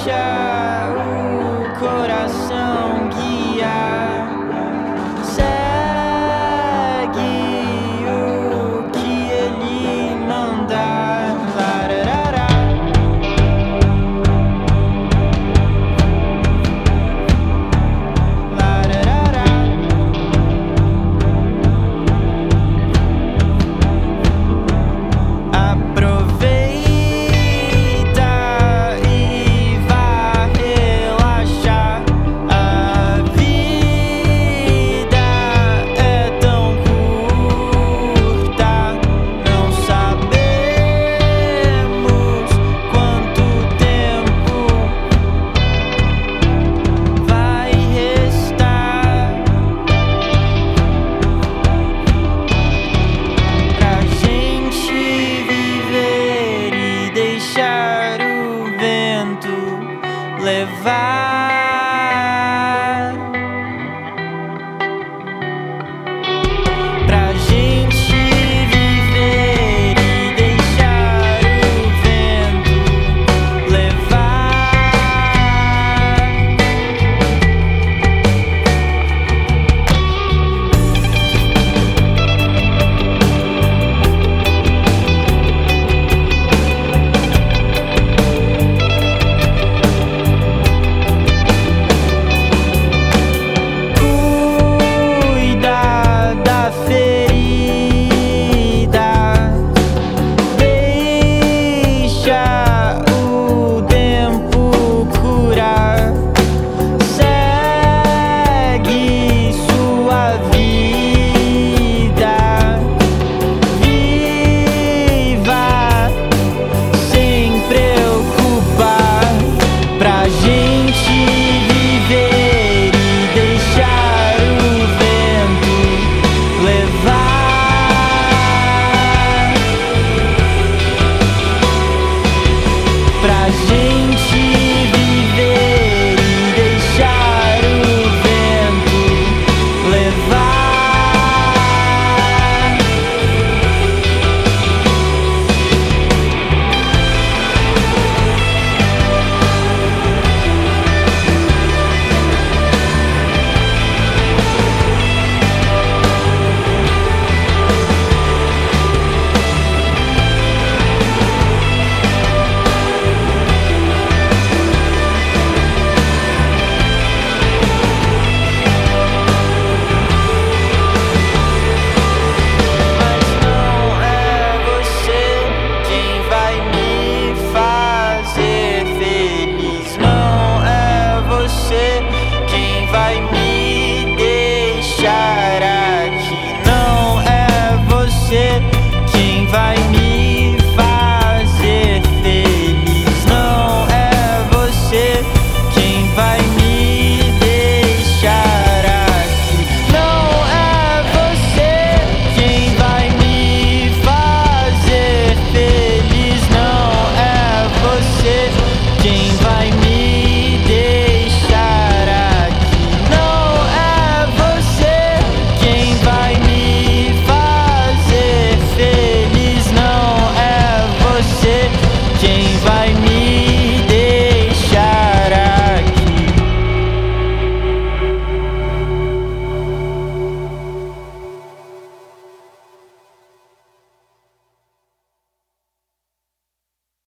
deixa o coração guiar. Segue o que ele mandar. Lararara. Lararara. Aproveita e vá relaxar. A vida é tão curta, não sabemos quanto tempo vai restar pra gente viver e deixar o vento levar. Pra gente viver e deixar o vento levar. Cuida da ferida, deixa o tempo curar. Segue sua vida, viva sem preocupar. Pra gente viver e deixar o vento levar. Pra gente viver e deixar o vento levar. Mas não é você quem vai me fazer feliz. Não é você quem vai me deixar aqui. Não é você quem vai me fazer feliz. Não é você quem vai me deixar aqui. Não é você quem vai me fazer feliz. Não é você quem vai me deixar aqui. Não é você quem vai me fazer feliz. Não é você quem vai me